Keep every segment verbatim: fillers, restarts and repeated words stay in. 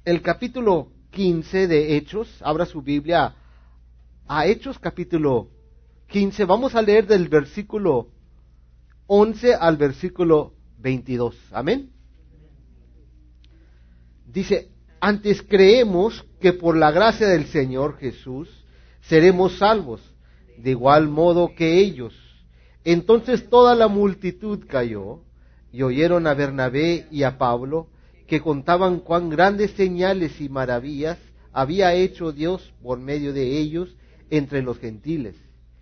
el capítulo quince de Hechos. Abra su Biblia a Hechos capítulo quince. Vamos a leer del versículo once al versículo veintidós. Amén. Dice: antes creemos que por la gracia del Señor Jesús seremos salvos, de igual modo que ellos. Entonces toda la multitud cayó y oyeron a Bernabé y a Pablo, que contaban cuán grandes señales y maravillas había hecho Dios por medio de ellos entre los gentiles.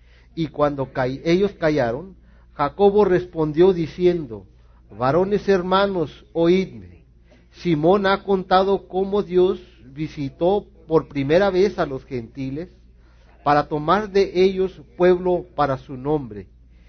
Y cuando ca- ellos callaron, Jacobo respondió diciendo: varones hermanos, oídme. Simón ha contado cómo Dios visitó por primera vez a los gentiles para tomar de ellos pueblo para su nombre.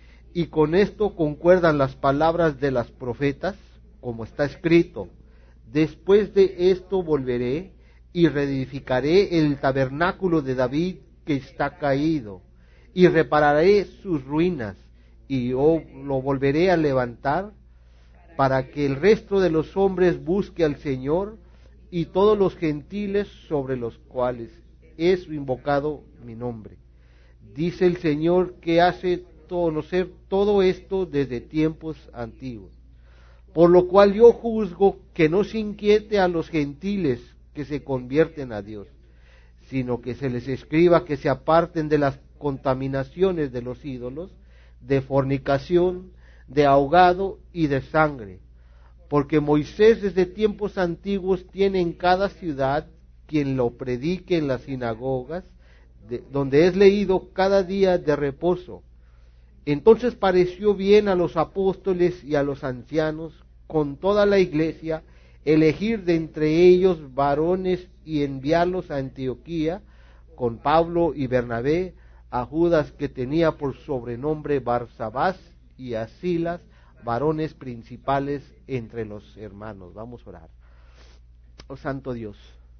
Y con esto concuerdan las palabras de las profetas, como está escrito: después de esto volveré y reedificaré el tabernáculo de David que está caído, y repararé sus ruinas, y yo lo volveré a levantar, para que el resto de los hombres busque al Señor, y todos los gentiles sobre los cuales es invocado mi nombre. Dice el Señor, que hace conocer todo esto desde tiempos antiguos. Por lo cual yo juzgo que no se inquiete a los gentiles que se convierten a Dios, sino que se les escriba que se aparten de las contaminaciones de los ídolos, de fornicación, de ahogado y de sangre. Porque Moisés desde tiempos antiguos tiene en cada ciudad quien lo predique en las sinagogas, de, donde es leído cada día de reposo. Entonces pareció bien a los apóstoles y a los ancianos, con toda la iglesia, elegir de entre ellos varones y enviarlos a Antioquía, con Pablo y Bernabé, a Judas, que tenía por sobrenombre Barsabás, y a Silas, varones principales entre los hermanos. Vamos a orar. Oh Santo Dios,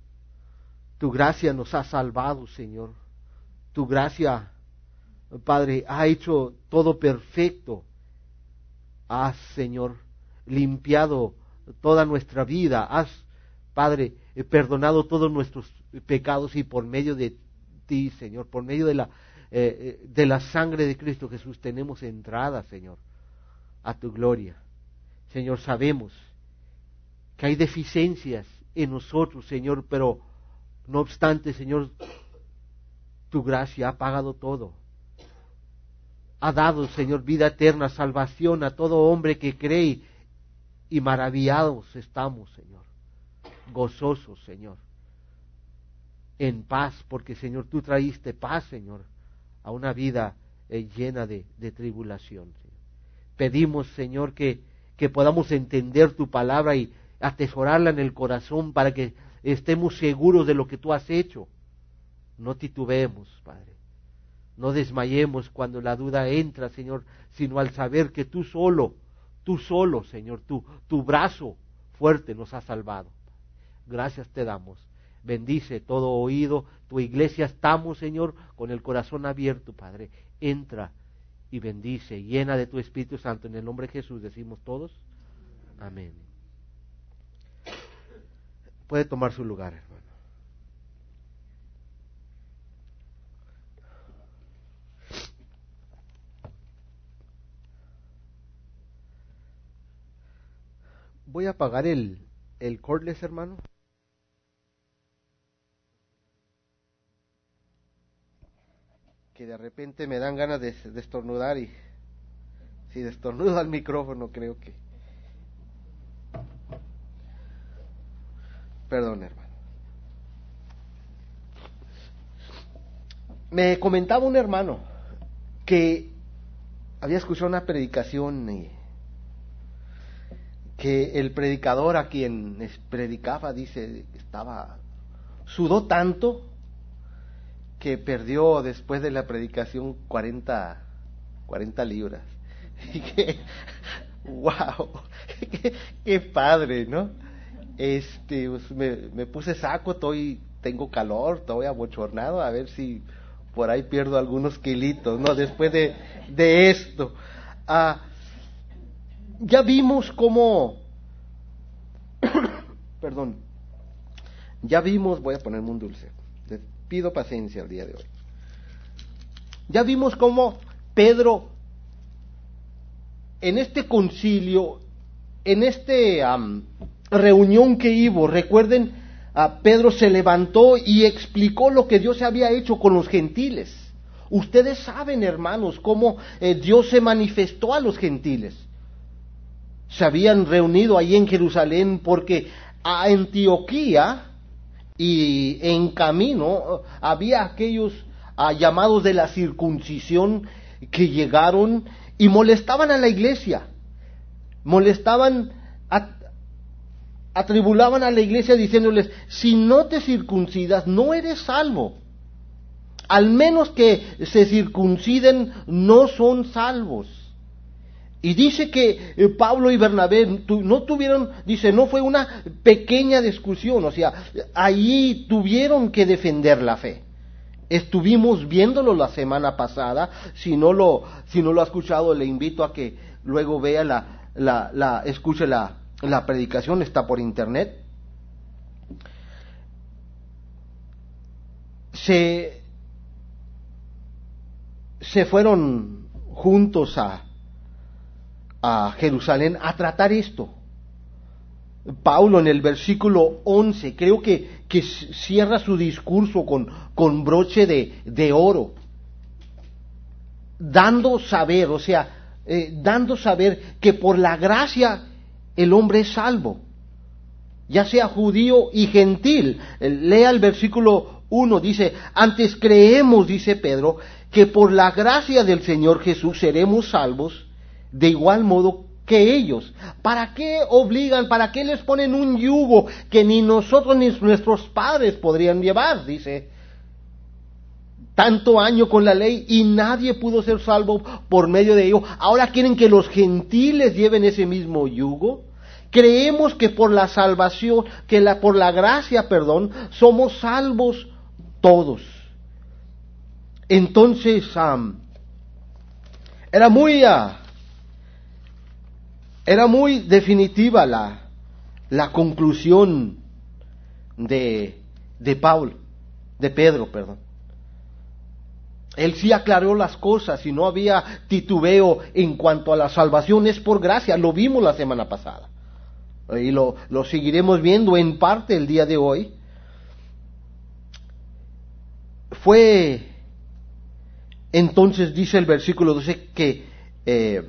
tu gracia nos ha salvado, Señor. Tu gracia, Padre, ha hecho todo perfecto. Has, Señor, limpiado toda nuestra vida. Has, Padre, perdonado todos nuestros pecados, y por medio de ti, Señor, por medio de la, eh, de la sangre de Cristo Jesús, tenemos entrada, Señor, a tu gloria. Señor, sabemos que hay deficiencias en nosotros, Señor, pero no obstante, Señor, tu gracia ha pagado todo. Ha dado, Señor, vida eterna, salvación a todo hombre que cree, y maravillados estamos, Señor, gozosos, Señor, en paz, porque, Señor, tú traíste paz, Señor, a una vida eh, llena de, de tribulación, Señor. Pedimos, Señor, que, que podamos entender tu palabra y atesorarla en el corazón, para que estemos seguros de lo que tú has hecho. No titubeemos, Padre. No desmayemos cuando la duda entra, Señor, sino al saber que tú solo, tú solo, Señor, tu, tu brazo fuerte nos ha salvado. Gracias te damos. Bendice todo oído. Tu iglesia estamos, Señor, con el corazón abierto, Padre. Entra y bendice, llena de tu Espíritu Santo. En el nombre de Jesús decimos todos. Amén. Puede tomar su lugar, hermano. Voy a apagar el, el cordless, hermano. Que de repente me dan ganas de, de estornudar, y si destornudo al micrófono, creo que... Perdón, hermano. Me comentaba un hermano que había escuchado una predicación, y que el predicador a quien predicaba, dice, estaba, sudó tanto que perdió después de la predicación cuarenta libras. Y que, wow, qué, qué padre, ¿no? Este, pues me, me puse saco, estoy, tengo calor, estoy abochornado, a ver si por ahí pierdo algunos kilitos, ¿no? Después de, de esto. Ah, ya vimos cómo, perdón, Ya vimos, voy a ponerme un dulce, les pido paciencia el día de hoy. Ya vimos cómo Pedro, en este concilio, en este um, reunión que hubo, recuerden, uh, Pedro se levantó y explicó lo que Dios había hecho con los gentiles. Ustedes saben, hermanos, cómo eh, Dios se manifestó a los gentiles. Se habían reunido ahí en Jerusalén porque a Antioquía y en camino había aquellos uh, llamados de la circuncisión que llegaron y molestaban a la iglesia, molestaban, at, atribulaban a la iglesia diciéndoles, si no te circuncidas no eres salvo. Al menos que se circunciden, no son salvos. Y dice que eh, Pablo y Bernabé tu, no tuvieron, dice, no fue una pequeña discusión, o sea, ahí tuvieron que defender la fe. Estuvimos viéndolo la semana pasada. Si no lo, si no lo ha escuchado, le invito a que luego vea la, la, la escuche la, la predicación, está por internet. Se se fueron juntos a, a Jerusalén a tratar esto. Pablo en el versículo once, creo que, que cierra su discurso con, con broche de, de oro, dando saber, o sea, eh, dando saber que por la gracia el hombre es salvo, ya sea judío y gentil. Lea el versículo uno, dice, antes creemos, dice Pedro, que por la gracia del Señor Jesús seremos salvos de igual modo que ellos. ¿Para qué obligan, para qué les ponen un yugo que ni nosotros ni nuestros padres podrían llevar? Dice, tanto año con la ley y nadie pudo ser salvo por medio de ello. Ahora quieren que los gentiles lleven ese mismo yugo. Creemos que por la salvación, que la, por la gracia, perdón, somos salvos todos. Entonces, um, era muy, uh, era muy definitiva la, la conclusión de, de Pablo, de Pedro, perdón. Él sí aclaró las cosas y no había titubeo en cuanto a la salvación, es por gracia, lo vimos la semana pasada. Y lo, lo seguiremos viendo en parte el día de hoy. Fue, entonces dice el versículo doce que eh,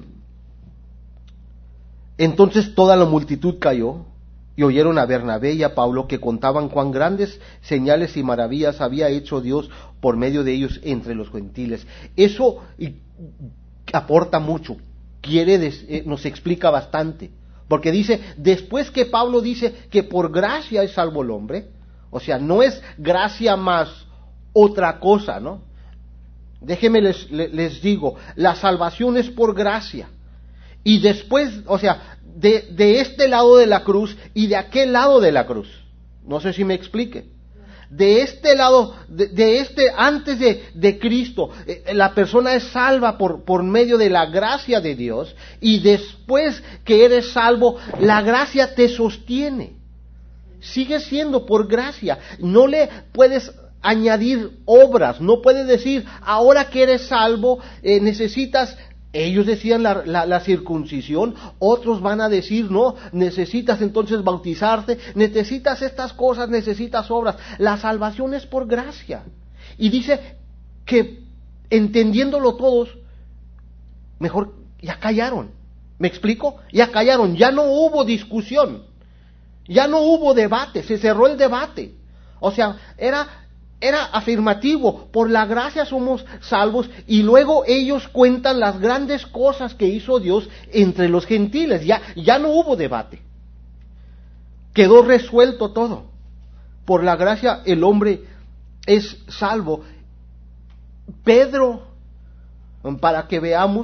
entonces toda la multitud cayó y oyeron a Bernabé y a Pablo que contaban cuán grandes señales y maravillas había hecho Dios por medio de ellos entre los gentiles. Eso aporta mucho, quiere des, eh, nos explica bastante, porque dice, después que Pablo dice que por gracia es salvo el hombre, o sea, no es gracia más otra cosa, ¿no? Déjenme les, les, les digo, la salvación es por gracia. Y después, o sea, de, de este lado de la cruz y de aquel lado de la cruz. No sé si me explique. De este lado, de, de este, antes de, de Cristo, eh, la persona es salva por, por medio de la gracia de Dios. Y después que eres salvo, la gracia te sostiene. Sigue siendo por gracia. No le puedes añadir obras. No puedes decir, ahora que eres salvo, eh, necesitas... Ellos decían la, la, la circuncisión, otros van a decir, no, necesitas entonces bautizarte, necesitas estas cosas, necesitas obras. La salvación es por gracia. Y dice que entendiéndolo todos, mejor ya callaron. ¿Me explico? Ya callaron, ya no hubo discusión, ya no hubo debate, se cerró el debate. O sea, era... Era afirmativo, por la gracia somos salvos, y luego ellos cuentan las grandes cosas que hizo Dios entre los gentiles. Ya, ya no hubo debate. Quedó resuelto todo. Por la gracia el hombre es salvo. Pedro, para que veamos,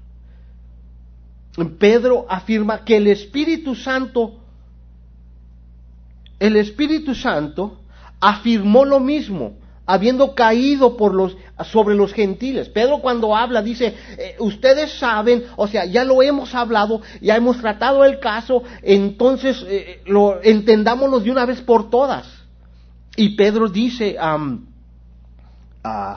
Pedro afirma que el Espíritu Santo, el Espíritu Santo, afirmó lo mismo, habiendo caído por los, sobre los gentiles. Pedro cuando habla dice, eh, ustedes saben, o sea, ya lo hemos hablado, ya hemos tratado el caso, entonces eh, lo entendámonos de una vez por todas. Y Pedro dice, um, uh,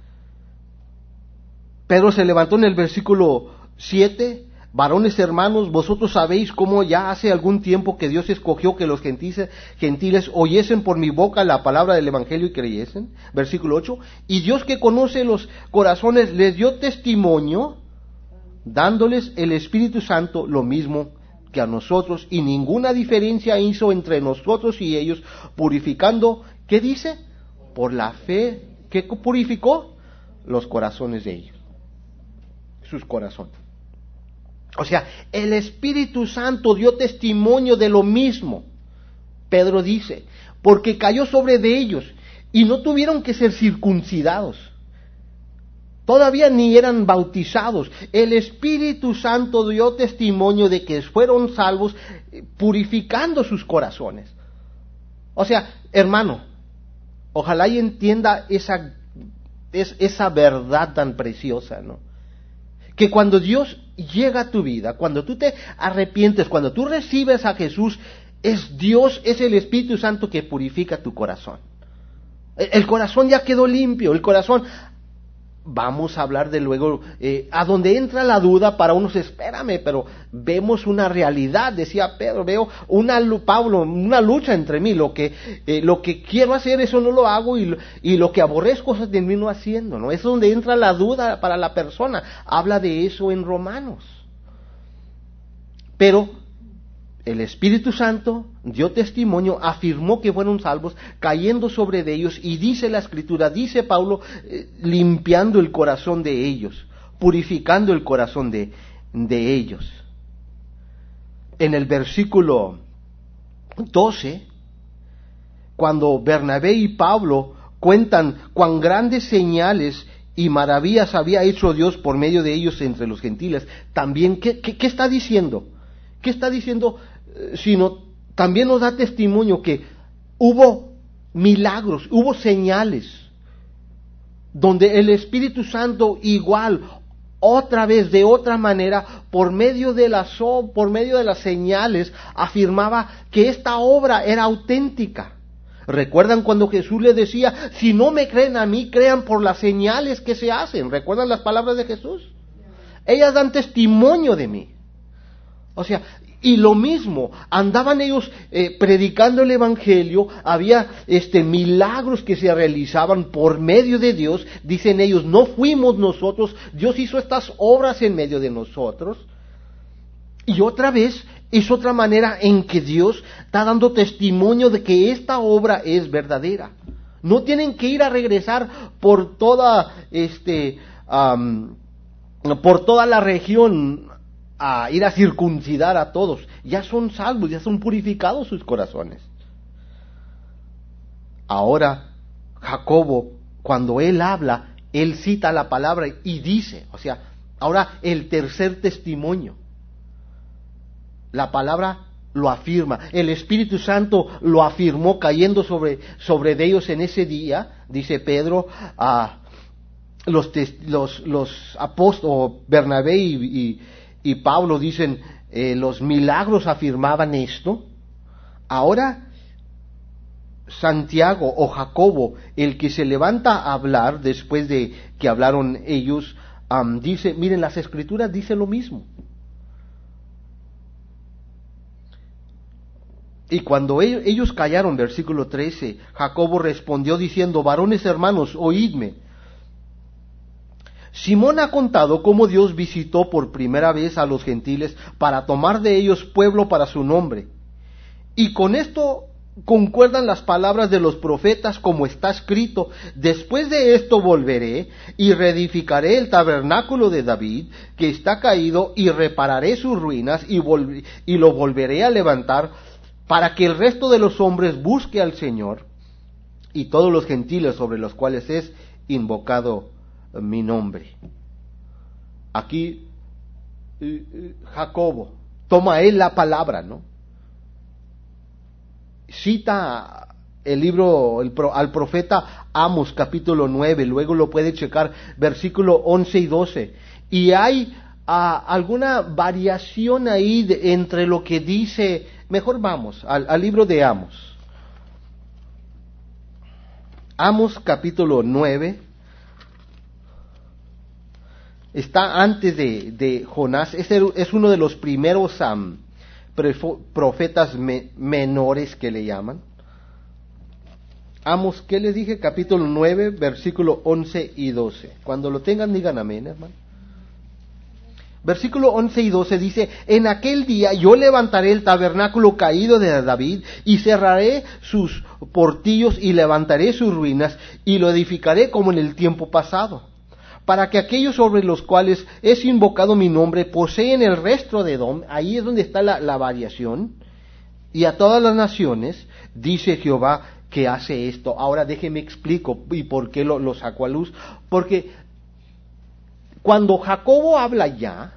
Pedro se levantó en el versículo siete, varones hermanos, vosotros sabéis cómo ya hace algún tiempo que Dios escogió que los gentiles, gentiles oyesen por mi boca la palabra del evangelio y creyesen. Versículo ocho, y Dios que conoce los corazones les dio testimonio, dándoles el Espíritu Santo lo mismo que a nosotros, y ninguna diferencia hizo entre nosotros y ellos, purificando, ¿qué dice? Por la fe, ¿qué purificó? Los corazones de ellos, sus corazones. O sea, el Espíritu Santo dio testimonio de lo mismo. Pedro dice, porque cayó sobre de ellos y no tuvieron que ser circuncidados. Todavía ni eran bautizados. El Espíritu Santo dio testimonio de que fueron salvos, purificando sus corazones. O sea, hermano, ojalá y entienda esa, es, esa verdad tan preciosa, ¿no? Que cuando Dios llega a tu vida, cuando tú te arrepientes, cuando tú recibes a Jesús, es Dios, es el Espíritu Santo que purifica tu corazón. El corazón ya quedó limpio, el corazón, vamos a hablar de luego, eh, a donde entra la duda para unos, espérame, pero vemos una realidad, decía Pedro, veo una, Pablo, una lucha entre mí, lo que, eh, lo que quiero hacer, eso no lo hago, y, y lo que aborrezco, eso termino haciendo, ¿no? Es donde entra la duda para la persona, habla de eso en Romanos. Pero el Espíritu Santo dio testimonio, afirmó que fueron salvos, cayendo sobre de ellos, y dice la Escritura, dice Pablo, eh, limpiando el corazón de ellos, purificando el corazón de, de ellos. En el versículo doce, cuando Bernabé y Pablo cuentan cuán grandes señales y maravillas había hecho Dios por medio de ellos entre los gentiles, también, ¿qué, qué, qué está diciendo? ¿Qué está diciendo? Eh, sino también nos da testimonio que hubo milagros, hubo señales, donde el Espíritu Santo igual, otra vez, de otra manera, por medio de las, por medio de las señales, afirmaba que esta obra era auténtica. ¿Recuerdan cuando Jesús le decía, si no me creen a mí, crean por las señales que se hacen? ¿Recuerdan las palabras de Jesús? Ellas dan testimonio de mí. O sea, y lo mismo, andaban ellos eh, predicando el Evangelio, había este milagros que se realizaban por medio de Dios, dicen ellos, no fuimos nosotros, Dios hizo estas obras en medio de nosotros. Y otra vez, es otra manera en que Dios está dando testimonio de que esta obra es verdadera. No tienen que ir a regresar por toda, este, um, por toda la región, a ir a circuncidar a todos. Ya son salvos, ya son purificados sus corazones. Ahora, Jacobo, cuando él habla, él cita la palabra y dice, o sea, ahora el tercer testimonio. La palabra lo afirma. El Espíritu Santo lo afirmó cayendo sobre, sobre de ellos en ese día, dice Pedro, a los, los, los apóstoles, Bernabé y, y Y Pablo dicen, eh, los milagros afirmaban esto. Ahora, Santiago o Jacobo, el que se levanta a hablar después de que hablaron ellos, um, dice, miren, las Escrituras dicen lo mismo. Y cuando ellos, ellos callaron, versículo trece, Jacobo respondió diciendo, varones hermanos, oídme. Simón ha contado cómo Dios visitó por primera vez a los gentiles para tomar de ellos pueblo para su nombre. Y con esto concuerdan las palabras de los profetas como está escrito, después de esto volveré y reedificaré el tabernáculo de David que está caído y repararé sus ruinas y, vol- y lo volveré a levantar para que el resto de los hombres busque al Señor y todos los gentiles sobre los cuales es invocado mi nombre. Aquí Jacobo toma él la palabra, ¿no? Cita el libro el, al profeta Amos capítulo nueve, luego lo puede checar, versículo once y doce, y hay uh, alguna variación ahí de, entre lo que dice. Mejor vamos al, al libro de Amos. Amos capítulo nueve. Está antes de, de Jonás. Este es uno de los primeros um, profetas me, menores que le llaman. Amos, ¿qué les dije? Capítulo nueve, versículo once y doce. Cuando lo tengan, digan amén, hermano. Versículo once y doce dice: en aquel día yo levantaré el tabernáculo caído de David, y cerraré sus portillos, y levantaré sus ruinas, y lo edificaré como en el tiempo pasado, para que aquellos sobre los cuales es invocado mi nombre poseen el resto de Edom. Ahí es donde está la, la variación. Y a todas las naciones, dice Jehová, que hace esto. Ahora déjeme explico y por qué lo, lo saco a luz. Porque cuando Jacobo habla ya,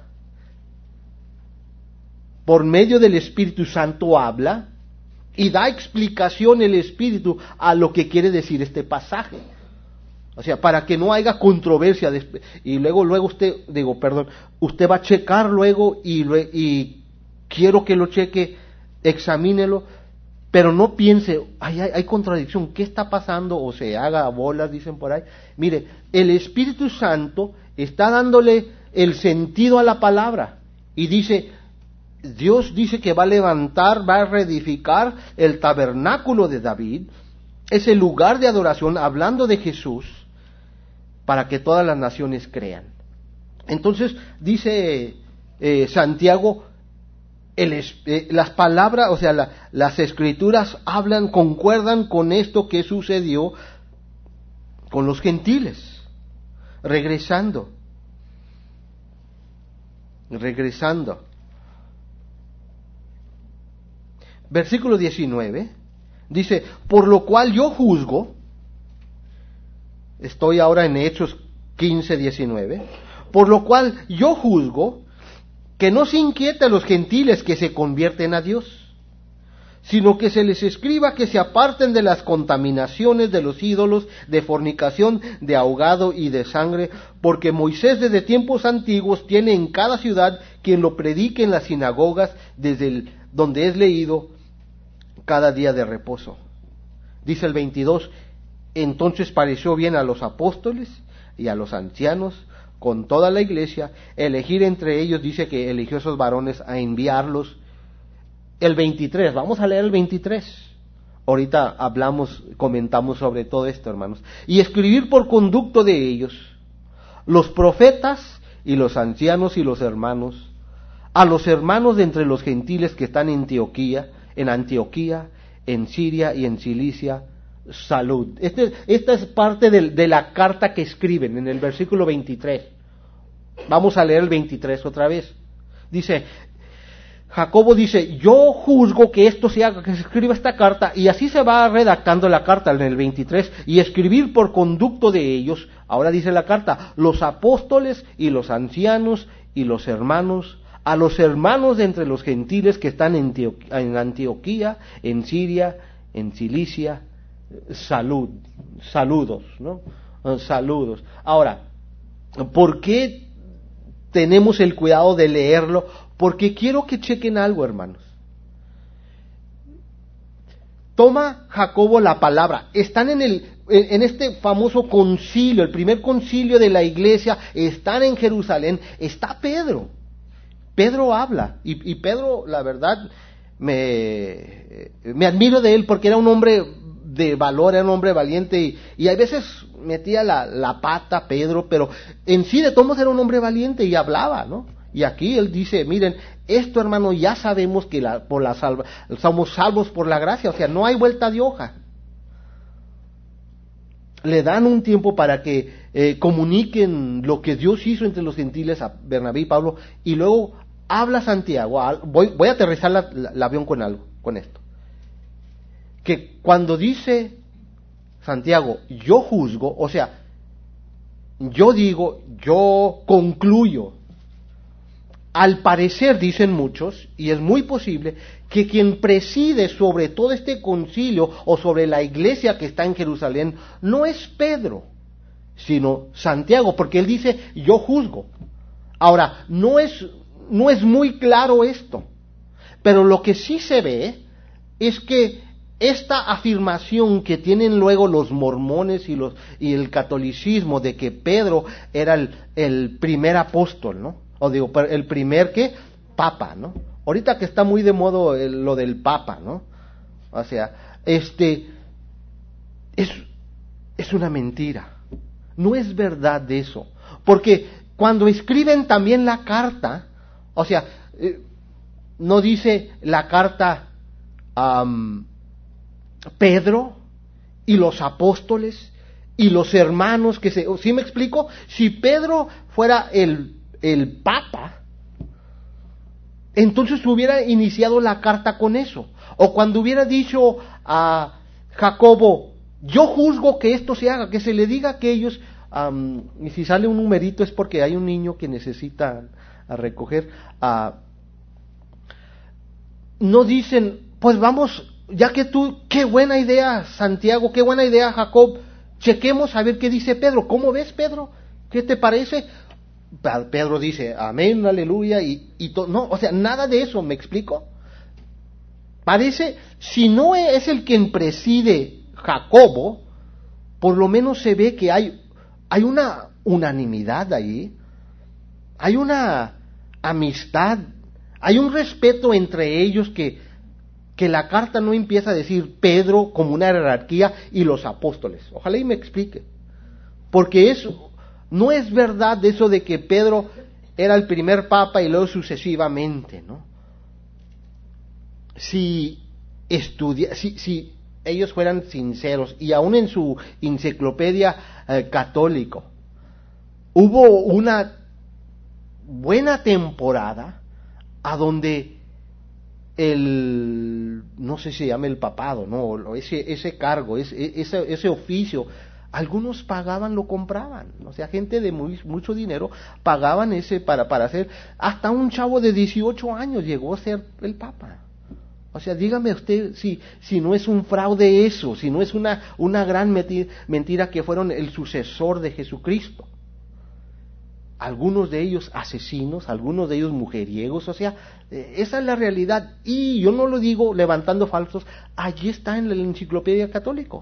por medio del Espíritu Santo habla, y da explicación el Espíritu a lo que quiere decir este pasaje. O sea, para que no haya controversia. Y luego, luego usted, digo, perdón, usted va a checar luego y, y quiero que lo cheque, examínelo, pero no piense, ay, hay, hay contradicción, ¿qué está pasando? O se haga bolas, dicen por ahí. Mire, el Espíritu Santo está dándole el sentido a la palabra y dice, Dios dice que va a levantar, va a reedificar el tabernáculo de David, ese lugar de adoración, hablando de Jesús, para que todas las naciones crean. Entonces, dice eh, Santiago, el, eh, las palabras, o sea, la, las escrituras hablan, concuerdan con esto que sucedió con los gentiles. Regresando, regresando. Versículo diecinueve, dice, por lo cual yo juzgo, estoy ahora en Hechos quince, diecinueve, por lo cual yo juzgo que no se inquiete a los gentiles que se convierten a Dios, sino que se les escriba que se aparten de las contaminaciones de los ídolos, de fornicación, de ahogado y de sangre, porque Moisés desde tiempos antiguos tiene en cada ciudad quien lo predique en las sinagogas, desde el, donde es leído cada día de reposo. Dice el veintidós, entonces pareció bien a los apóstoles y a los ancianos, con toda la iglesia, elegir entre ellos, dice que eligió esos varones a enviarlos. El veintitrés, vamos a leer el veintitrés. Ahorita hablamos, comentamos sobre todo esto, hermanos. Y escribir por conducto de ellos, los profetas y los ancianos y los hermanos, a los hermanos de entre los gentiles que están en Antioquía, en Antioquía, en Siria y en Cilicia, salud. Este, esta es parte de, de la carta que escriben en el versículo veintitrés. Vamos a leer el veintitrés otra vez. Dice, Jacobo dice, yo juzgo que esto se haga, que se escriba esta carta, y así se va redactando la carta en el veintitrés, y escribir por conducto de ellos, ahora dice la carta, los apóstoles y los ancianos y los hermanos, a los hermanos de entre los gentiles que están en, Antio- en Antioquía, en Siria, en Cilicia, salud, saludos, ¿no? Saludos. Ahora, ¿por qué tenemos el cuidado de leerlo? Porque quiero que chequen algo, hermanos. Toma Jacobo la palabra. Están en el en este famoso concilio, el primer concilio de la iglesia, están en Jerusalén, está Pedro. Pedro habla, y, y Pedro, la verdad, me, me admiro de él porque era un hombre de valor, era un hombre valiente, y, y a veces metía la, la pata Pedro, pero en sí de todos era un hombre valiente y hablaba, ¿no? Y aquí él dice, miren, esto, hermano, ya sabemos que la, por la salva, somos salvos por la gracia, o sea, no hay vuelta de hoja. Le dan un tiempo para que eh, comuniquen lo que Dios hizo entre los gentiles a Bernabé y Pablo, y luego habla Santiago. Voy, voy a aterrizar la, la, el avión con algo, con esto. Que cuando dice Santiago, yo juzgo, o sea, yo digo, yo concluyo. Al parecer, dicen muchos, y es muy posible, que quien preside sobre todo este concilio o sobre la iglesia que está en Jerusalén no es Pedro, sino Santiago, porque él dice, yo juzgo. Ahora, no es, no es muy claro esto, pero lo que sí se ve es que esta afirmación que tienen luego los mormones y, los, y el catolicismo de que Pedro era el, el primer apóstol, ¿no? O digo, el primer, ¿qué? Papa, ¿no? Ahorita que está muy de moda el, lo del papa, ¿no? O sea, este, es, es una mentira. No es verdad de eso. Porque cuando escriben también la carta, o sea, eh, no dice la carta um, Pedro y los apóstoles y los hermanos que se... ¿Sí me explico? Si Pedro fuera el, el papa, entonces hubiera iniciado la carta con eso. O cuando hubiera dicho a Jacobo, yo juzgo que esto se haga, que se le diga a aquellos, um, y si sale un numerito es porque hay un niño que necesita a recoger, uh, no dicen, pues vamos, ya que tú, qué buena idea Santiago, qué buena idea Jacob, chequemos a ver qué dice Pedro. ¿Cómo ves, Pedro? ¿Qué te parece? Pedro dice, amén, aleluya, y, y to- no, o sea, nada de eso, ¿me explico? Parece, si no es el quien preside Jacobo, por lo menos se ve que hay, hay una unanimidad ahí, hay una amistad, hay un respeto entre ellos que, que la carta no empieza a decir Pedro como una jerarquía y los apóstoles. Ojalá y me explique. Porque eso, no es verdad eso de que Pedro era el primer papa y luego sucesivamente, ¿no? Si estudia, si, si ellos fueran sinceros, y aún en su enciclopedia eh, católico, hubo una buena temporada a donde el, no sé si se llama el papado, no, ese, ese cargo, ese, ese, ese oficio, algunos pagaban, lo compraban, o sea, gente de muy, mucho dinero pagaban ese para, para hacer, hasta un chavo de dieciocho años llegó a ser el papa. O sea, dígame usted si, si no es un fraude eso, si no es una, una gran meti- mentira que fueron el sucesor de Jesucristo. Algunos de ellos asesinos, algunos de ellos mujeriegos, o sea, eh, esa es la realidad. Y yo no lo digo levantando falsos, allí está en la enciclopedia católica.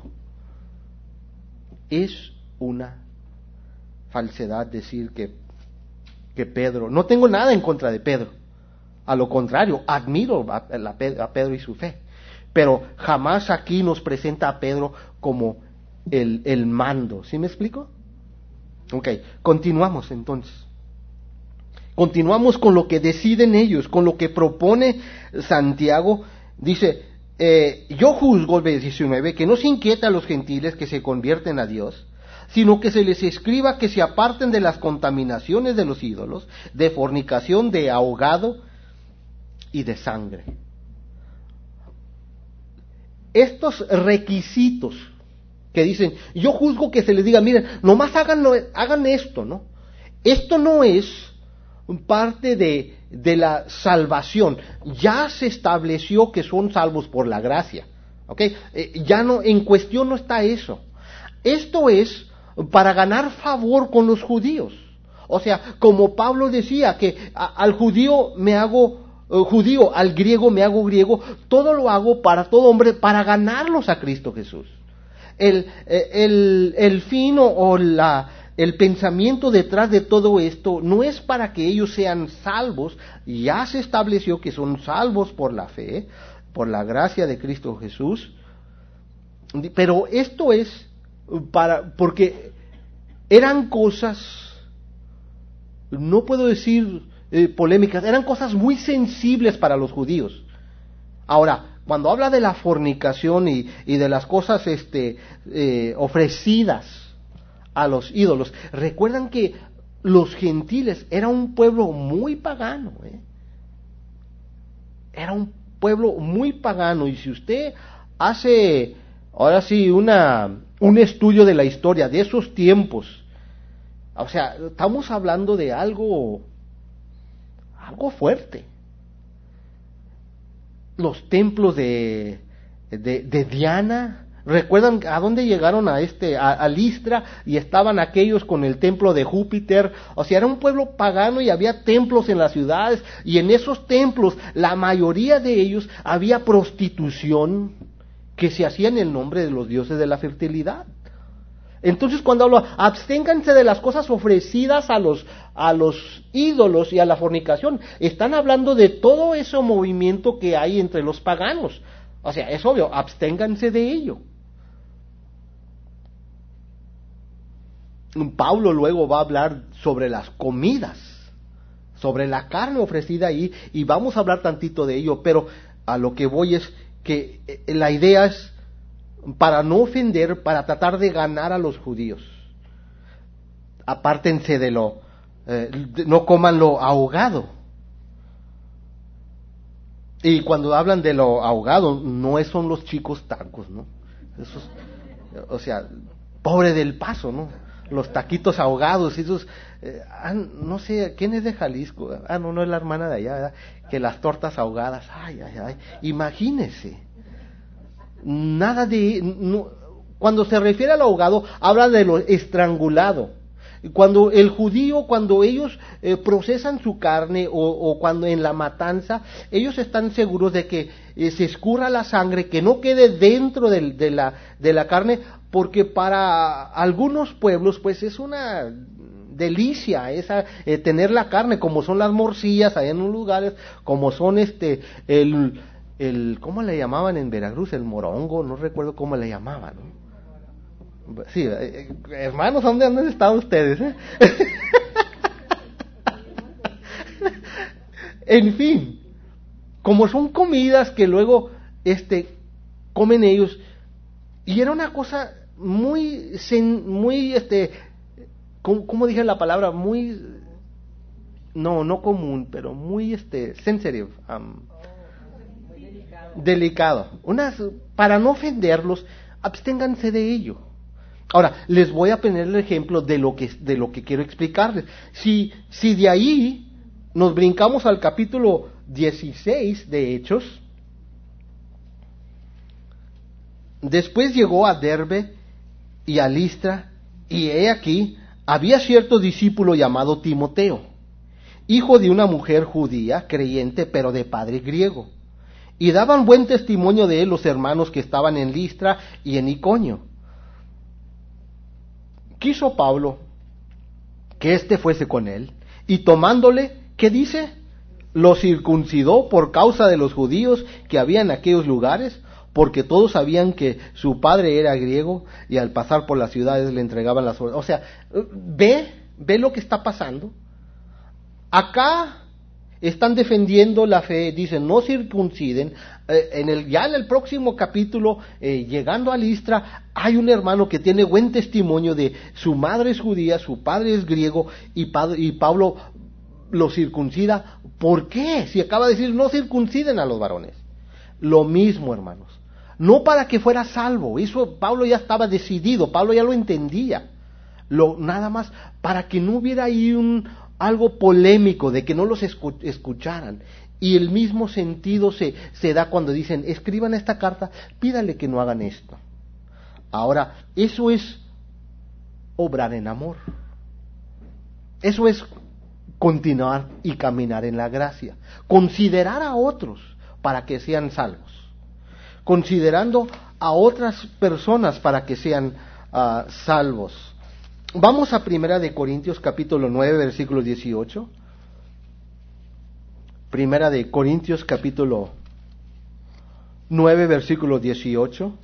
Es una falsedad decir que, que Pedro, no tengo nada en contra de Pedro. A lo contrario, admiro a, a Pedro y su fe. Pero jamás aquí nos presenta a Pedro como el, el mando. ¿Sí me explico? Ok, continuamos entonces. Continuamos con lo que deciden ellos, con lo que propone Santiago. Dice, eh, yo juzgo, el diecinueve, que no se inquieta a los gentiles que se convierten a Dios, sino que se les escriba que se aparten de las contaminaciones de los ídolos, de fornicación, de ahogado y de sangre. Estos requisitos que dicen, yo juzgo que se les diga, miren, nomás hagan, hagan esto, ¿no? Esto no es parte de, de la salvación. Ya se estableció que son salvos por la gracia, ¿ok? Eh, ya no, en cuestión no está eso. Esto es para ganar favor con los judíos. O sea, como Pablo decía, que a, al judío me hago uh, judío, al griego me hago griego, todo lo hago para todo hombre, para ganarlos a Cristo Jesús. El, el, el fin o la, el pensamiento detrás de todo esto no es para que ellos sean salvos, ya se estableció que son salvos por la fe, por la gracia de Cristo Jesús, pero esto es para, porque eran cosas, no puedo decir eh, polémicas, eran cosas muy sensibles para los judíos. Ahora, cuando habla de la fornicación y, y de las cosas este, eh, ofrecidas a los ídolos, recuerdan que los gentiles era un pueblo muy pagano, ¿eh? Era un pueblo muy pagano, y si usted hace, ahora sí, una, un estudio de la historia de esos tiempos, o sea, estamos hablando de algo, algo fuerte. Los templos de, de, de Diana, ¿recuerdan a dónde llegaron? A este, a, a Listra, y estaban aquellos con el templo de Júpiter. O sea, era un pueblo pagano y había templos en las ciudades, y en esos templos, la mayoría de ellos, había prostitución que se hacía en el nombre de los dioses de la fertilidad. Entonces, cuando hablo, absténganse de las cosas ofrecidas a los, a los ídolos y a la fornicación, están hablando de todo ese movimiento que hay entre los paganos. O sea, es obvio, absténganse de ello. Pablo luego va a hablar sobre las comidas, sobre la carne ofrecida ahí, y vamos a hablar tantito de ello, pero a lo que voy es que la idea es para no ofender, para tratar de ganar a los judíos. Apártense de lo, eh, no coman lo ahogado. Y cuando hablan de lo ahogado, no son los chicos tacos, ¿no? Esos, o sea, pobre del Paso, ¿no? Los taquitos ahogados, esos, eh, ah, no sé, ¿quién es de Jalisco? Ah, no, no es la hermana de allá, ¿verdad? Que las tortas ahogadas, ay, ay, ay, imagínense. Nada de, no, cuando se refiere al ahogado, habla de lo estrangulado. Cuando el judío, cuando ellos eh, procesan su carne o, o cuando en la matanza, ellos están seguros de que eh, se escurra la sangre, que no quede dentro de, de, la, de la carne, porque para algunos pueblos pues es una delicia esa, eh, tener la carne, como son las morcillas allá en unos lugares, como son este el, el ¿cómo le llamaban en Veracruz? El morongo, no recuerdo cómo le llamaban, ¿no? Sí, eh, hermanos, ¿dónde han estado ustedes? Eh? En fin, como son comidas que luego este comen ellos, y era una cosa muy muy este ¿cómo, cómo dije la palabra? Muy no, no común, pero muy este sensitive, um, delicado. Unas, para no ofenderlos, absténganse de ello. Ahora, les voy a poner el ejemplo de lo que, de lo que quiero explicarles. Si, si de ahí nos brincamos al capítulo dieciséis de Hechos, después llegó a Derbe y a Listra, y he aquí, había cierto discípulo llamado Timoteo, hijo de una mujer judía, creyente, pero de padre griego, y daban buen testimonio de él los hermanos que estaban en Listra y en Iconio. Quiso Pablo que éste fuese con él, y tomándole, ¿qué dice? Lo circuncidó por causa de los judíos que había en aquellos lugares, porque todos sabían que su padre era griego, y al pasar por las ciudades le entregaban las órdenes. O sea, ve, ve lo que está pasando. Acá están defendiendo la fe, dicen no circunciden. Eh, en el, ya en el próximo capítulo, eh, llegando a Listra, hay un hermano que tiene buen testimonio de su madre es judía, su padre es griego, y, padre, y Pablo lo circuncida. ¿Por qué? Si acaba de decir no circunciden a los varones. Lo mismo, hermanos. No para que fuera salvo, eso Pablo ya estaba decidido, Pablo ya lo entendía. Lo, nada más para que no hubiera ahí un algo polémico, de que no los escucharan. Y el mismo sentido se, se da cuando dicen, escriban esta carta, pídale que no hagan esto. Ahora, eso es obrar en amor. Eso es continuar y caminar en la gracia. Considerar a otros para que sean salvos. Considerando a otras personas para que sean uh, salvos. Vamos a Primera de Corintios capítulo nueve, versículo dieciocho. Primera de Corintios capítulo nueve, versículo dieciocho.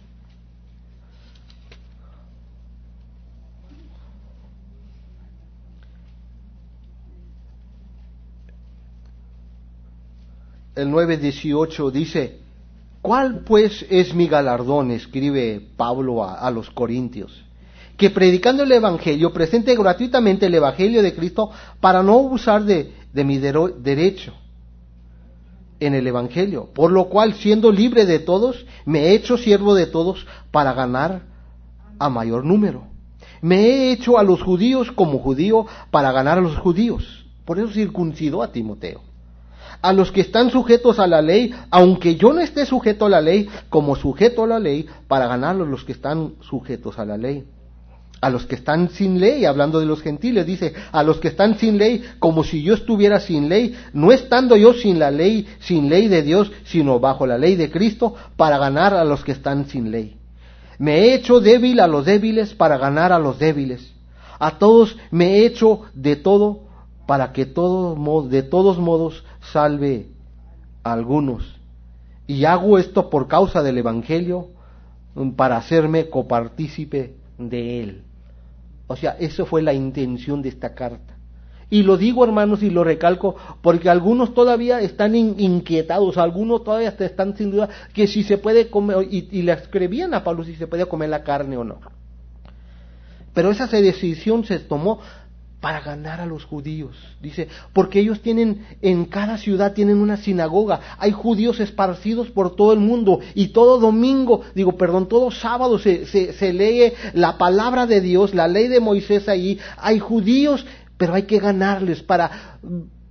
El nueve dieciocho dice, ¿cuál pues es mi galardón? Escribe Pablo a, a los corintios. Que predicando el Evangelio, presente gratuitamente el Evangelio de Cristo para no abusar de, de mi dero, derecho en el Evangelio. Por lo cual, siendo libre de todos, me he hecho siervo de todos para ganar a mayor número. Me he hecho a los judíos como judío para ganar a los judíos. Por eso circuncidó a Timoteo. A los que están sujetos a la ley, aunque yo no esté sujeto a la ley, como sujeto a la ley, para ganar a los que están sujetos a la ley. a los que están sin ley, hablando de los gentiles, dice, a los que están sin ley, como si yo estuviera sin ley, no estando yo sin la ley, sin ley de Dios, sino bajo la ley de Cristo, para ganar a los que están sin ley. Me he hecho débil a los débiles para ganar a los débiles. A todos me he hecho de todo para que todo, de todos modos salve a algunos. Y hago esto por causa del Evangelio, para hacerme copartícipe de él. O sea, eso fue la intención de esta carta. Y lo digo, hermanos, y lo recalco, porque algunos todavía están in, inquietados, algunos todavía están sin duda que si se puede comer, y, y le escribían a Pablo si se puede comer la carne o no. Pero esa decisión se tomó para ganar a los judíos, dice, porque ellos tienen, en cada ciudad tienen una sinagoga, hay judíos esparcidos por todo el mundo, y todo domingo, digo, perdón, todo sábado se, se, se lee la palabra de Dios, la ley de Moisés allí, hay judíos, pero hay que ganarles, para,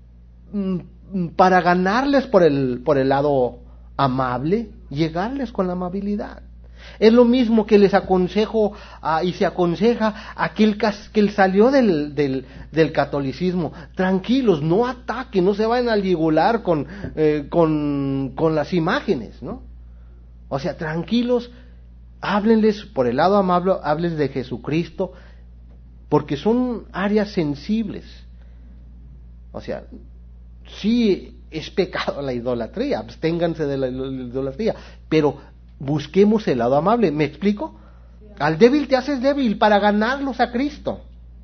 para ganarles por el, por el lado amable, llegarles con la amabilidad. Es lo mismo que les aconsejo uh, y se aconseja a aquel que él salió del, del, del catolicismo. Tranquilos, no ataquen, no se vayan a yugular con, eh, con, con las imágenes, ¿no? O sea, tranquilos, háblenles por el lado amable, háblenles de Jesucristo, porque son áreas sensibles. O sea, sí es pecado la idolatría, absténganse de la idolatría, pero busquemos el lado amable. ¿Me explico? Al débil te haces débil para ganarlos a Cristo.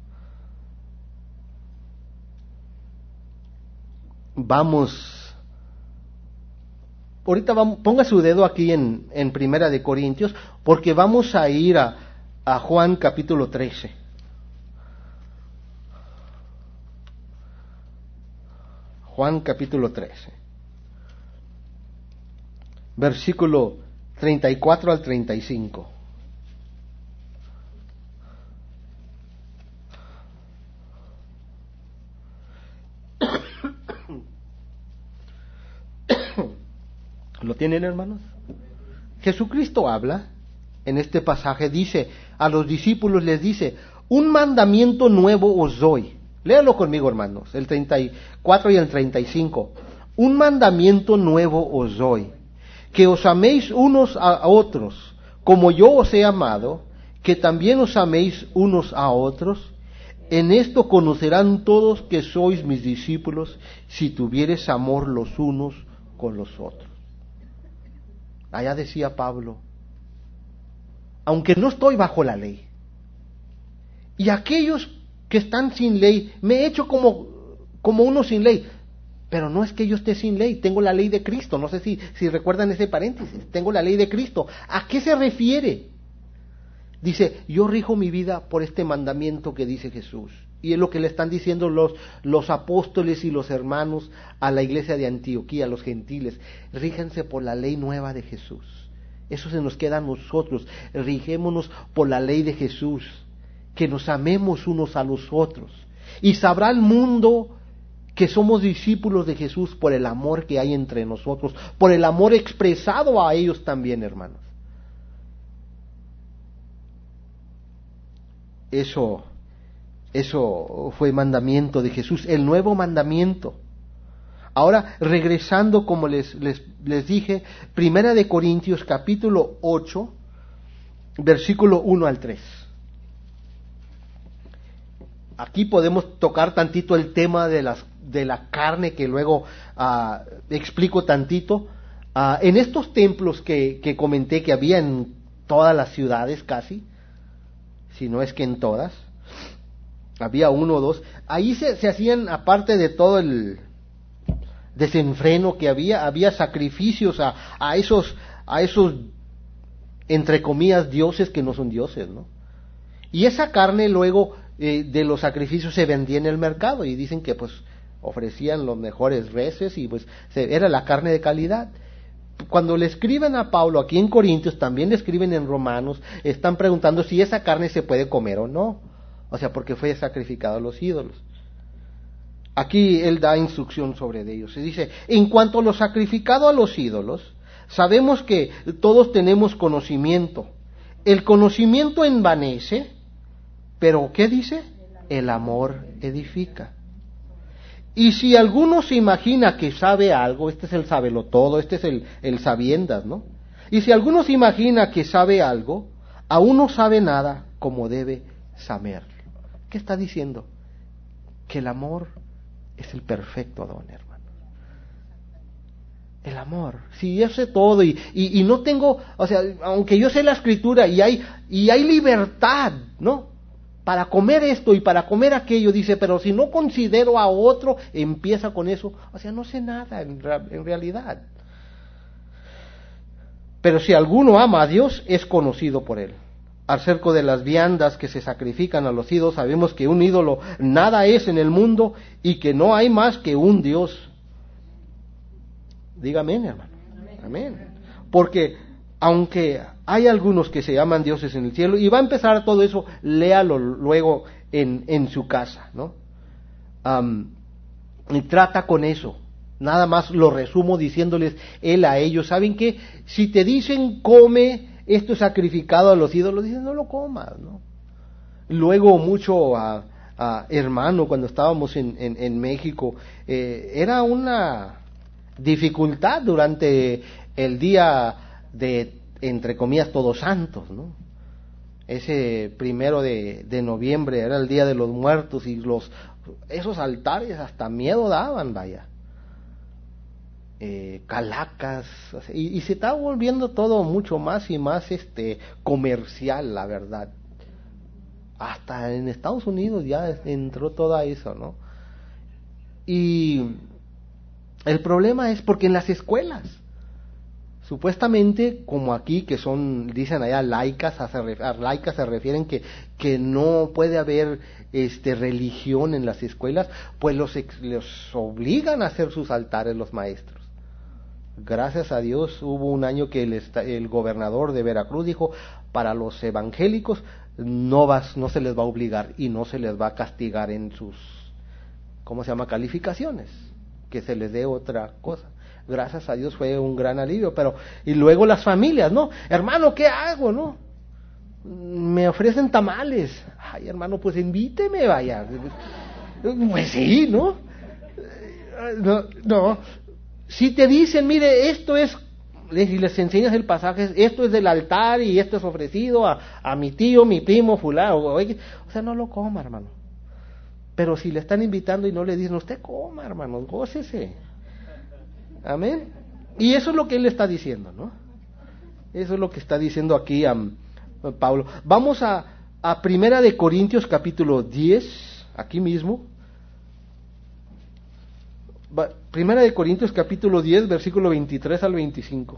Vamos, ahorita vamos, ponga su dedo aquí en, en Primera de Corintios, porque vamos a ir a, a Juan capítulo trece. Juan capítulo trece. Versículo treinta y cuatro al treinta y cinco. ¿Lo tienen, hermanos? Jesucristo habla en este pasaje, dice a los discípulos, les dice, un mandamiento nuevo os doy. Léalo conmigo, hermanos, el treinta y cuatro y el treinta y cinco. Un mandamiento nuevo os doy, que os améis unos a otros, como yo os he amado, que también os améis unos a otros. En esto conocerán todos que sois mis discípulos, si tuviereis amor los unos con los otros. Allá decía Pablo, aunque no estoy bajo la ley, y aquellos que están sin ley, me he hecho como, como uno sin ley, pero no es que yo esté sin ley, tengo la ley de Cristo. No sé si, si recuerdan ese paréntesis, tengo la ley de Cristo. ¿A qué se refiere? Dice, yo rijo mi vida por este mandamiento que dice Jesús. Y es lo que le están diciendo los, los apóstoles y los hermanos a la iglesia de Antioquía, los gentiles. Ríjense por la ley nueva de Jesús. Eso se nos queda a nosotros. Rijémonos por la ley de Jesús. Que nos amemos unos a los otros. Y sabrá el mundo que somos discípulos de Jesús por el amor que hay entre nosotros, por el amor expresado a ellos también, hermanos. Eso, eso fue mandamiento de Jesús, el nuevo mandamiento. Ahora, regresando, como les, les, les dije, Primera de Corintios capítulo ocho, versículo uno al tres. Aquí podemos tocar tantito el tema de, las, de la carne, que luego uh, explico tantito. Uh, en estos templos que, que comenté que había en todas las ciudades casi, si no es que en todas, había uno o dos, ahí se, se hacían, aparte de todo el desenfreno que había, había sacrificios a, a esos, a esos, entre comillas, dioses que no son dioses, ¿no? Y esa carne luego eh, de los sacrificios se vendía en el mercado, y dicen que pues ofrecían los mejores reses y pues se, era la carne de calidad. Cuando le escriben a Pablo aquí en Corintios, también le escriben en Romanos, están preguntando si esa carne se puede comer o no, o sea, porque fue sacrificado a los ídolos. Aquí él da instrucción sobre ellos. Se dice, en cuanto a lo sacrificado a los ídolos, sabemos que todos tenemos conocimiento. El conocimiento envanece, Pero, ¿qué dice? El amor edifica. Y si alguno se imagina que sabe algo, este es el sabelotodo, este es el, el sabiendas, ¿no? Y si alguno se imagina que sabe algo, aún no sabe nada como debe saberlo. ¿Qué está diciendo? Que el amor es el perfecto don, hermano. El amor. Si yo sé todo y, y, y no tengo, o sea, aunque yo sé la escritura y hay, y hay libertad, ¿no? Para comer esto y para comer aquello, dice, pero si no considero a otro, empieza con eso. O sea, no sé nada en, en realidad. Pero si alguno ama a Dios, es conocido por él. Acerca de las viandas que se sacrifican a los ídolos, sabemos que un ídolo nada es en el mundo y que no hay más que un Dios. Dígame, hermano. Amén. Porque aunque hay algunos que se llaman dioses en el cielo, y va a empezar todo eso, léalo luego en, en su casa, ¿no? Um, y trata con eso. Nada más lo resumo diciéndoles él a ellos, ¿saben qué? Si te dicen come esto sacrificado a los ídolos, dicen no lo comas, ¿no? Luego mucho a, a hermano, cuando estábamos en, en, en México, eh, era una dificultad durante el día de, entre comillas, Todos Santos, ¿no? Ese primero de, de noviembre era el Día de los Muertos y los esos altares hasta miedo daban, vaya. Eh, calacas, y, y se está volviendo todo mucho más y más este comercial, la verdad. Hasta en Estados Unidos ya entró todo eso, ¿no? Y el problema es porque en las escuelas, supuestamente, como aquí, que son, dicen allá, laicas, a, a laicas se refieren que, que no puede haber este religión en las escuelas, pues los, los obligan a hacer sus altares los maestros. Gracias a Dios hubo un año que el, el gobernador de Veracruz dijo, para los evangélicos no, vas, no se les va a obligar y no se les va a castigar en sus, ¿cómo se llama?, calificaciones, que se les dé otra cosa. Gracias a Dios fue un gran alivio, pero y luego las familias, ¿no? Hermano, ¿qué hago, no? Me ofrecen tamales. Ay, hermano, pues invíteme, vaya. Pues sí, ¿no? No, no. Si te dicen, mire, esto es, y les enseñas el pasaje, esto es del altar y esto es ofrecido a, a mi tío, mi primo, fulano, o, o sea, no lo coma, hermano. Pero si le están invitando y no le dicen, usted coma, hermano, gócese. Amén. Y eso es lo que él está diciendo, ¿no? Eso es lo que está diciendo aquí um, Pablo. Vamos a, a Primera de Corintios capítulo diez, aquí mismo. Primera de Corintios capítulo diez, versículo veintitrés al veinticinco.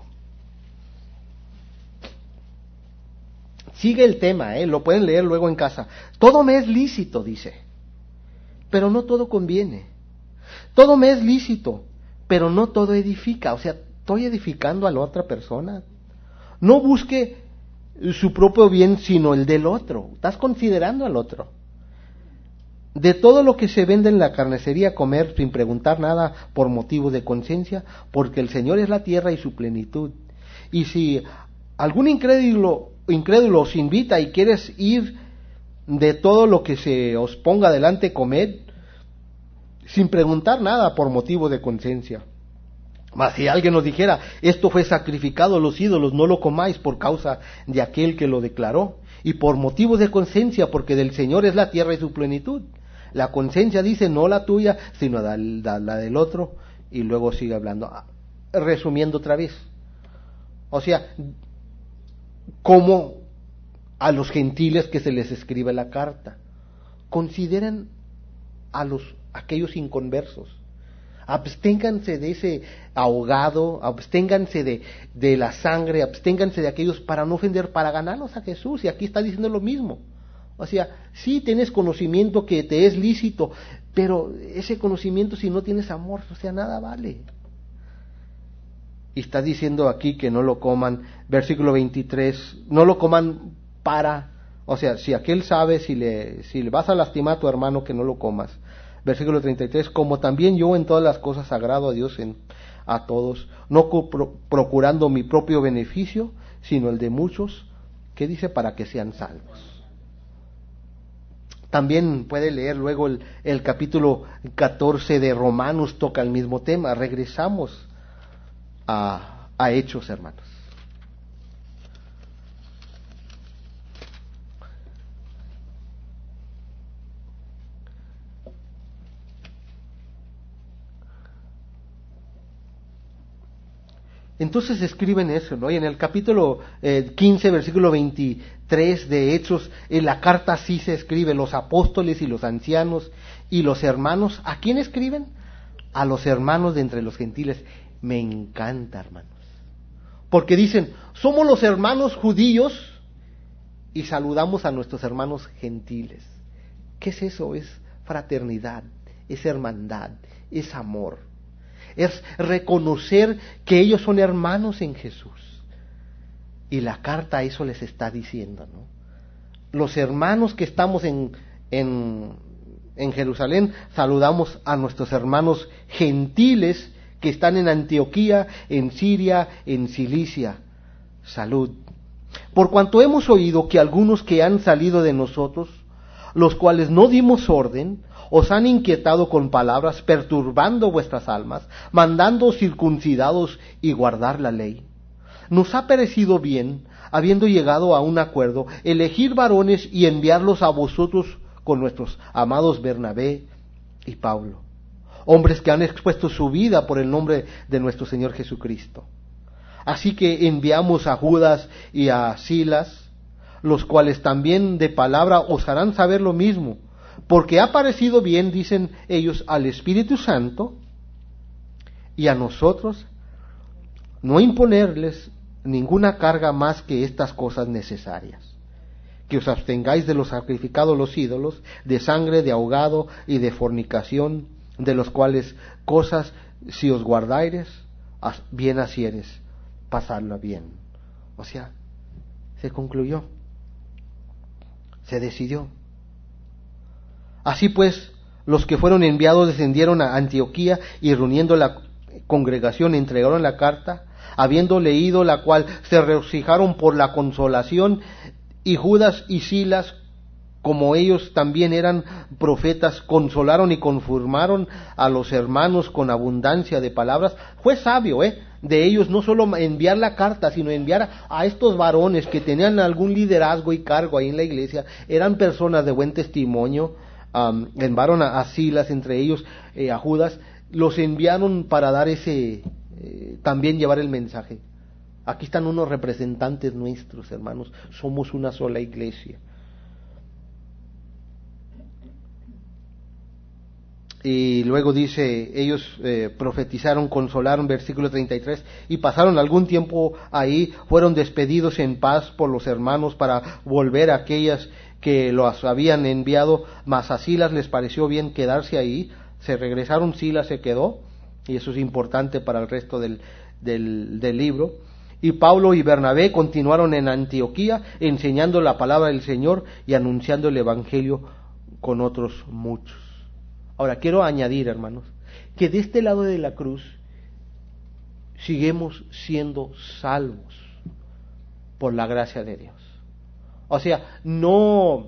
Sigue el tema, ¿eh? Lo pueden leer luego en casa. Todo me es lícito, dice, pero no todo conviene. Todo me es lícito, pero no todo edifica. O sea, estoy edificando a la otra persona. No busque su propio bien, sino el del otro. Estás considerando al otro. De todo lo que se vende en la carnicería, comer sin preguntar nada por motivo de conciencia, porque el Señor es la tierra y su plenitud. Y si algún incrédulo, incrédulo os invita y quieres ir de todo lo que se os ponga delante, comed sin preguntar nada por motivo de conciencia. Mas si alguien nos dijera, esto fue sacrificado a los ídolos, no lo comáis por causa de aquel que lo declaró, y por motivo de conciencia, porque del Señor es la tierra y su plenitud. La conciencia dice, no la tuya, sino la, la, la del otro, y luego sigue hablando, resumiendo otra vez. O sea, como a los gentiles que se les escribe la carta, consideren a los aquellos inconversos. Absténganse de ese ahogado, absténganse de, de la sangre, absténganse de aquellos para no ofender, para ganarlos a Jesús. Y aquí está diciendo lo mismo. O sea, sí tienes conocimiento que te es lícito, pero ese conocimiento, si no tienes amor, o sea, nada vale. Y está diciendo aquí que no lo coman, versículo veintitrés, no lo coman para, o sea, si aquel sabe, si le, si le vas a lastimar a tu hermano, que no lo comas. Versículo treinta y tres, como también yo en todas las cosas agrado a Dios en, a todos, no pro, procurando mi propio beneficio, sino el de muchos, que dice, para que sean salvos. También puede leer luego el, el capítulo catorce de Romanos, toca el mismo tema. Regresamos a, a Hechos, hermanos. Entonces escriben eso, ¿no? Y en el capítulo eh, quince, versículo veintitrés de Hechos, en la carta así se escribe: los apóstoles y los ancianos y los hermanos. ¿A quién escriben? A los hermanos de entre los gentiles. Me encanta, hermanos. Porque dicen, somos los hermanos judíos y saludamos a nuestros hermanos gentiles. ¿Qué es eso? Es fraternidad, es hermandad, es amor. Es reconocer que ellos son hermanos en Jesús. Y la carta eso les está diciendo, ¿no? Los hermanos que estamos en, en, en Jerusalén, saludamos a nuestros hermanos gentiles que están en Antioquía, en Siria, en Cilicia. Salud. Por cuanto hemos oído que algunos que han salido de nosotros, los cuales no dimos orden, os han inquietado con palabras, perturbando vuestras almas, mandando circuncidados y guardar la ley. Nos ha parecido bien, habiendo llegado a un acuerdo, elegir varones y enviarlos a vosotros con nuestros amados Bernabé y Pablo, hombres que han expuesto su vida por el nombre de nuestro Señor Jesucristo. Así que enviamos a Judas y a Silas, los cuales también de palabra os harán saber lo mismo, porque ha parecido bien, dicen ellos, al Espíritu Santo y a nosotros no imponerles ninguna carga más que estas cosas necesarias: que os abstengáis de los sacrificados a los ídolos, de sangre, de ahogado y de fornicación, de los cuales cosas si os guardaires, bien hacieres, pasadla bien. O sea, se concluyó, se decidió. Así pues, los que fueron enviados descendieron a Antioquía y reuniendo la congregación entregaron la carta, habiendo leído la cual se regocijaron por la consolación, y Judas y Silas, como ellos también eran profetas, consolaron y confirmaron a los hermanos con abundancia de palabras. Fue sabio, ¿eh? de ellos no solo enviar la carta, sino enviar a estos varones que tenían algún liderazgo y cargo ahí en la iglesia, eran personas de buen testimonio. Um, enviaron a, a Silas, entre ellos eh, a Judas, los enviaron para dar ese, eh, también llevar el mensaje. Aquí están unos representantes nuestros, hermanos, somos una sola iglesia. Y luego dice, ellos eh, profetizaron, consolaron, versículo treinta y tres, y pasaron algún tiempo ahí, fueron despedidos en paz por los hermanos para volver a aquellas que los habían enviado, mas a Silas les pareció bien quedarse ahí, se regresaron, Silas se quedó, y eso es importante para el resto del, del, del libro. Y Pablo y Bernabé continuaron en Antioquía, enseñando la palabra del Señor y anunciando el Evangelio con otros muchos. Ahora, quiero añadir, hermanos, que de este lado de la cruz seguimos siendo salvos por la gracia de Dios. O sea, no,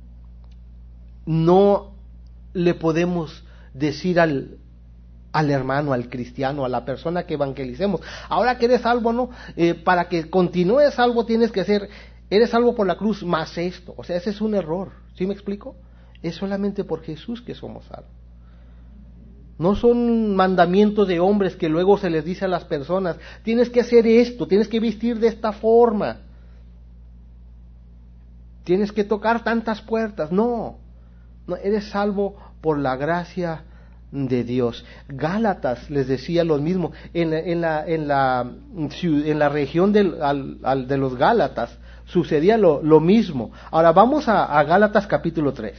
no le podemos decir al, al hermano, al cristiano, a la persona que evangelicemos, ahora que eres salvo, no, eh, para que continúes salvo tienes que ser, eres salvo por la cruz más esto. O sea, ese es un error. ¿Sí me explico? Es solamente por Jesús que somos salvos. No son mandamientos de hombres que luego se les dice a las personas, tienes que hacer esto, tienes que vestir de esta forma, tienes que tocar tantas puertas. No, no, eres salvo por la gracia de Dios. Gálatas les decía lo mismo. En, en, la, en, la, en la región del, al, al, de los Gálatas sucedía lo, lo mismo. Ahora vamos a, a Gálatas capítulo tres.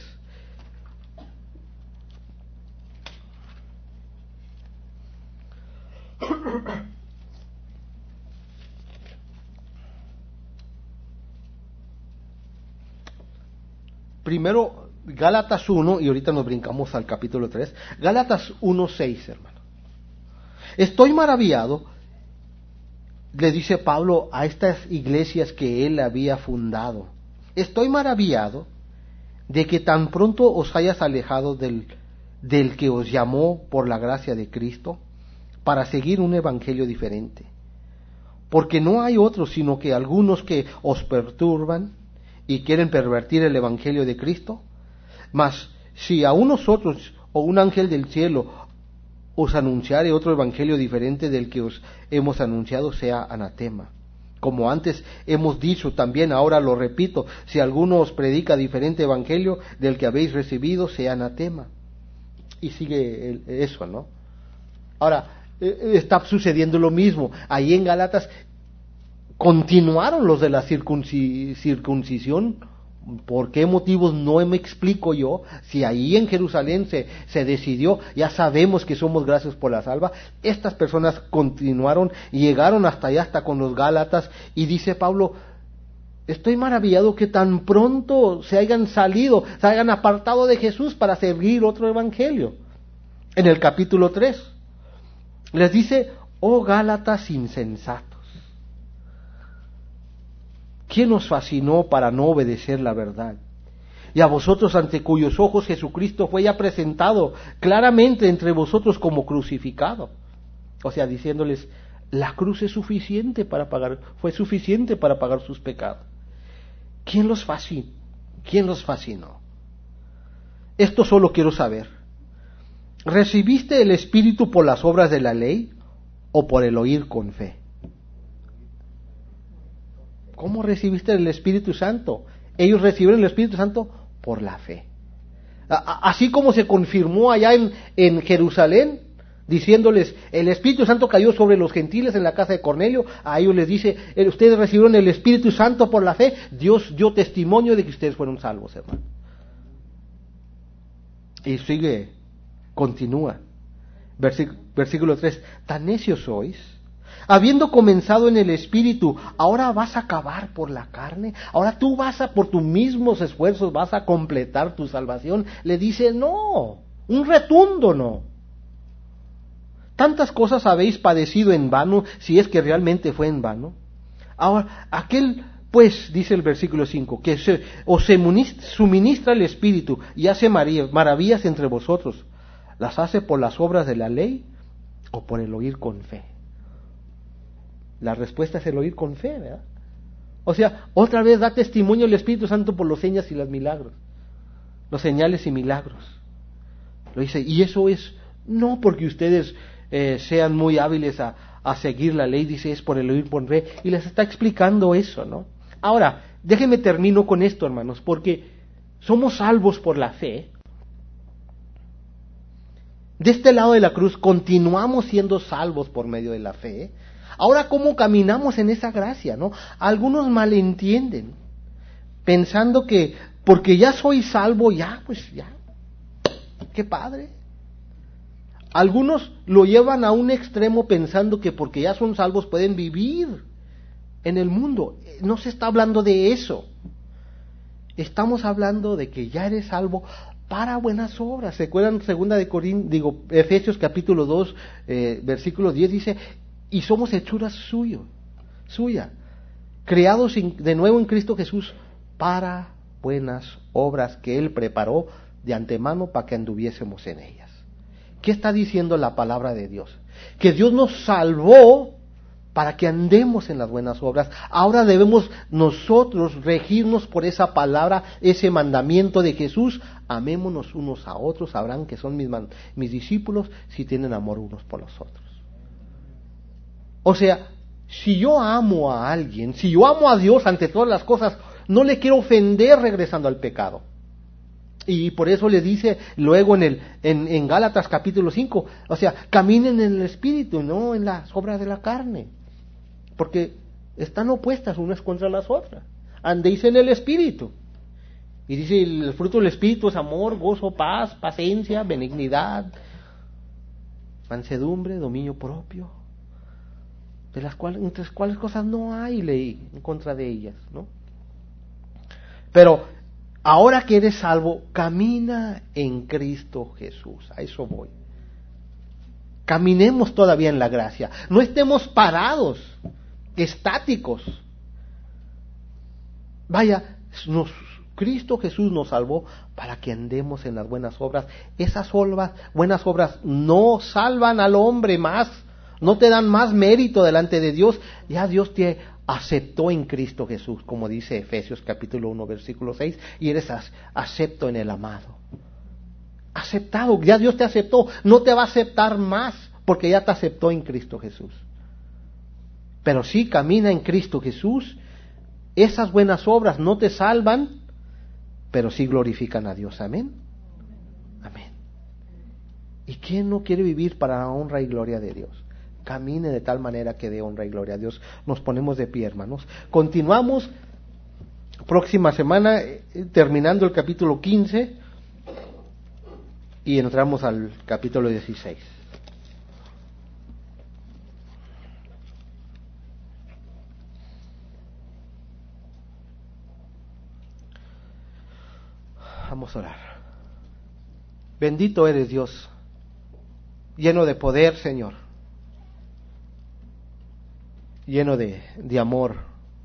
Primero, Gálatas uno, y ahorita nos brincamos al capítulo tres. Gálatas uno seis, hermano. Estoy maravillado, le dice Pablo a estas iglesias que él había fundado. Estoy maravillado de que tan pronto os hayas alejado del, del que os llamó por la gracia de Cristo para seguir un evangelio diferente. Porque no hay otro sino que algunos que os perturban y quieren pervertir el evangelio de Cristo. Mas si a nosotros o un ángel del cielo os anunciare otro evangelio diferente del que os hemos anunciado, sea anatema. Como antes hemos dicho, también ahora lo repito, si alguno os predica diferente evangelio del que habéis recibido, sea anatema. Y sigue el, eso, ¿no? Ahora, está sucediendo lo mismo. Ahí en Gálatas continuaron los de la circunci- circuncisión. ¿Por qué motivos? No me explico yo. Si ahí en Jerusalén se, se decidió, ya sabemos que somos gracias por la salva. Estas personas continuaron y llegaron hasta allá, hasta con los Gálatas, y dice Pablo, estoy maravillado que tan pronto se hayan salido, se hayan apartado de Jesús para seguir otro evangelio. En el capítulo tres les dice, oh Gálatas insensatos, ¿quién os fascinó para no obedecer la verdad? Y a vosotros, ante cuyos ojos Jesucristo fue ya presentado claramente entre vosotros como crucificado. O sea, diciéndoles, la cruz es suficiente para pagar, fue suficiente para pagar sus pecados. ¿Quién los fascinó? ¿Quién los fascinó? Esto solo quiero saber. ¿Recibiste el Espíritu por las obras de la ley o por el oír con fe? ¿Cómo recibiste el Espíritu Santo? Ellos recibieron el Espíritu Santo por la fe. Así como se confirmó allá en, en Jerusalén, diciéndoles, el Espíritu Santo cayó sobre los gentiles en la casa de Cornelio, a ellos les dice, ustedes recibieron el Espíritu Santo por la fe, Dios dio testimonio de que ustedes fueron salvos, hermano. Y sigue, continúa, versículo, versículo tres, tan necios sois, habiendo comenzado en el Espíritu, ahora vas a acabar por la carne, ahora tú vas a, por tus mismos esfuerzos, vas a completar tu salvación. Le dice, no, un retundo no. Tantas cosas habéis padecido en vano, si es que realmente fue en vano. Ahora, aquel, pues, dice el versículo cinco, que se, os se suministra el Espíritu y hace maravillas entre vosotros, ¿las hace por las obras de la ley o por el oír con fe? La respuesta es el oír con fe, ¿verdad? O sea, otra vez da testimonio el Espíritu Santo por los señas y los milagros, los señales y milagros. Lo dice, y eso es no porque ustedes eh, sean muy hábiles a, a seguir la ley, dice, es por el oír con fe, y les está explicando eso, ¿no? Ahora, déjenme termino con esto, hermanos, porque somos salvos por la fe. De este lado de la cruz continuamos siendo salvos por medio de la fe. Ahora, ¿cómo caminamos en esa gracia, no? Algunos malentienden, pensando que porque ya soy salvo, ya, pues ya, qué padre. Algunos lo llevan a un extremo pensando que porque ya son salvos pueden vivir en el mundo. No se está hablando de eso. Estamos hablando de que ya eres salvo para buenas obras. ¿Se acuerdan? Segunda de Corintios, digo, Efesios capítulo dos, eh, versículo diez dice, y somos hechuras suyo, suya, creados de nuevo en Cristo Jesús para buenas obras que Él preparó de antemano para que anduviésemos en ellas. ¿Qué está diciendo la palabra de Dios? Que Dios nos salvó para que andemos en las buenas obras. Ahora debemos nosotros regirnos por esa palabra, ese mandamiento de Jesús. Amémonos unos a otros, sabrán que son mis, man- mis discípulos si tienen amor unos por los otros. O sea, si yo amo a alguien, si yo amo a Dios ante todas las cosas, no le quiero ofender regresando al pecado. Y por eso le dice luego en el en, en Gálatas capítulo cinco, o sea, caminen en el Espíritu, no en las obras de la carne, porque están opuestas unas contra las otras. Andéis en el Espíritu. Y dice, el fruto del Espíritu es amor, gozo, paz, paciencia, benignidad, mansedumbre, dominio propio, de las cuales, entre las cuales cosas no hay ley en contra de ellas, ¿no? Pero ahora que eres salvo, camina en Cristo Jesús. A eso voy. Caminemos todavía en la gracia. No estemos parados, estáticos. Vaya, nos, Cristo Jesús nos salvó para que andemos en las buenas obras. Esas obras, buenas obras no salvan al hombre más, no te dan más mérito delante de Dios. Ya Dios te aceptó en Cristo Jesús, como dice Efesios capítulo uno, versículo seis, y eres acepto en el amado. Aceptado, ya Dios te aceptó, no te va a aceptar más, porque ya te aceptó en Cristo Jesús. Pero sí, camina en Cristo Jesús. Esas buenas obras no te salvan, pero sí glorifican a Dios. Amén. Amén. ¿Y quién no quiere vivir para la honra y gloria de Dios? Camine de tal manera que dé honra y gloria a Dios. Nos ponemos de pie, hermanos. Continuamos próxima semana, eh, terminando el capítulo quince, y entramos al capítulo dieciséis. Vamos a orar. Bendito eres, Dios, lleno de poder, Señor, lleno de, de amor,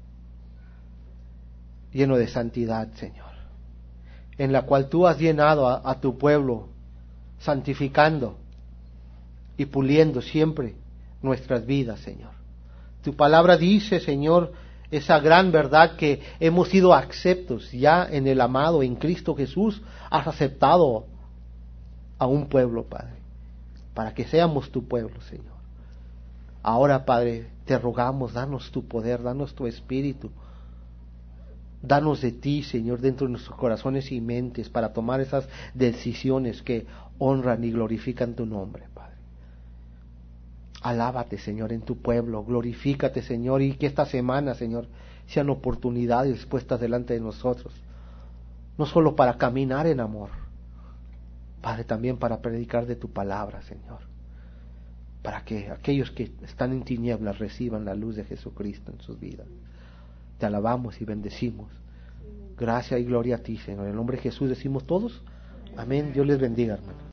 lleno de santidad, Señor, en la cual tú has llenado a, a tu pueblo, santificando y puliendo siempre nuestras vidas, Señor. Tu palabra dice, Señor, esa gran verdad que hemos sido aceptos ya en el amado, en Cristo Jesús. Has aceptado a un pueblo, Padre, para que seamos tu pueblo, Señor. Ahora, Padre, te rogamos, danos tu poder, danos tu espíritu, danos de ti, Señor, dentro de nuestros corazones y mentes, para tomar esas decisiones que honran y glorifican tu nombre, Padre. Alábate, Señor, en tu pueblo, glorifícate, Señor, y que esta semana, Señor, sean oportunidades puestas delante de nosotros, no solo para caminar en amor, Padre, también para predicar de tu palabra, Señor, para que aquellos que están en tinieblas reciban la luz de Jesucristo en sus vidas. Te alabamos y bendecimos. Gracias y gloria a ti, Señor. En el nombre de Jesús decimos todos. Amén. Dios les bendiga, hermano.